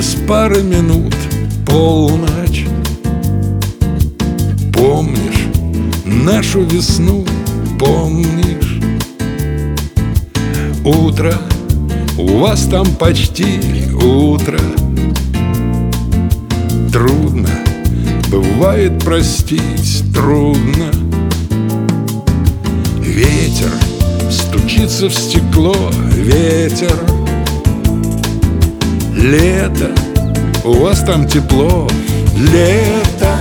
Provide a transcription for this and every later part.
без пары минут полночь. Помнишь нашу весну, помнишь? Утро, у вас там почти утро. Трудно, бывает простить, трудно. Ветер стучится в стекло, ветер. Лето, у вас там тепло, лето.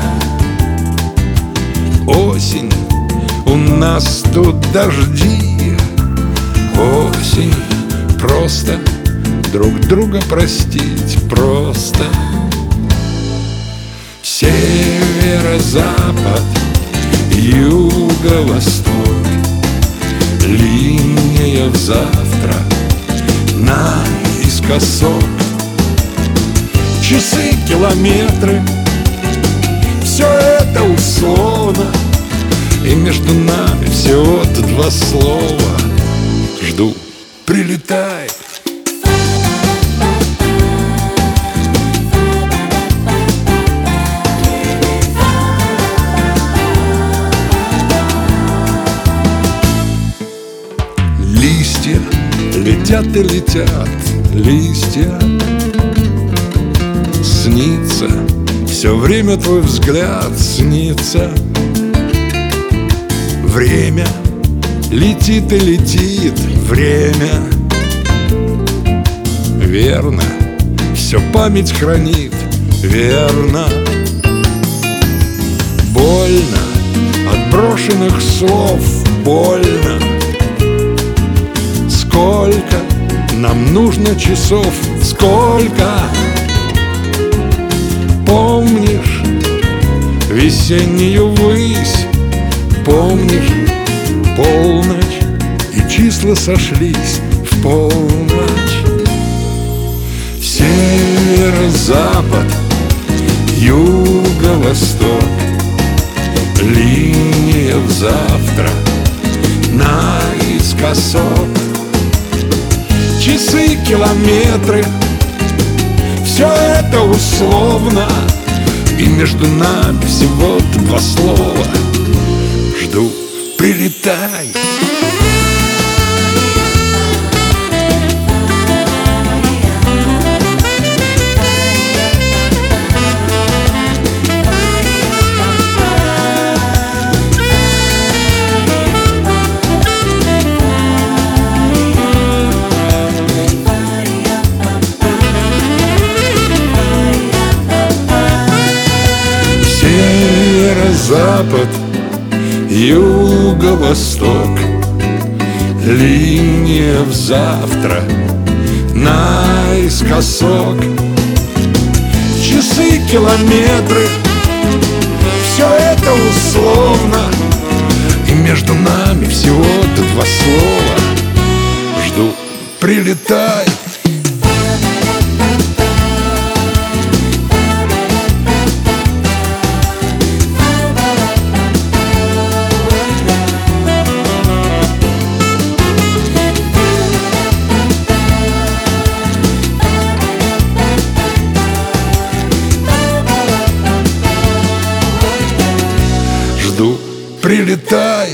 Осень, у нас тут дожди. Осень, просто друг друга простить, просто. Северо-запад, юго-восток, линия в завтра наискосок. Часы, километры, все это условно, и между нами всего-то два слова. Жду, прилетай. Листья летят и летят, листья. Снится, все время твой взгляд снится. Время летит и летит, время. Верно, все память хранит, верно. Больно от брошенных слов, больно. Сколько нам нужно часов, сколько? Помнишь весеннюю высь, помнишь полночь, и числа сошлись в полночь. Северо-запад, юго-восток, линия в завтра наискосок. Часы, километры, все это условно, и между нами всего-то два слова. Жду, прилетай. Северо-запад, юго-восток, линия в завтра наискосок. Часы, километры, все это условно, и между нами всего-то два слова. Жду, прилетай. Жду, прилетай.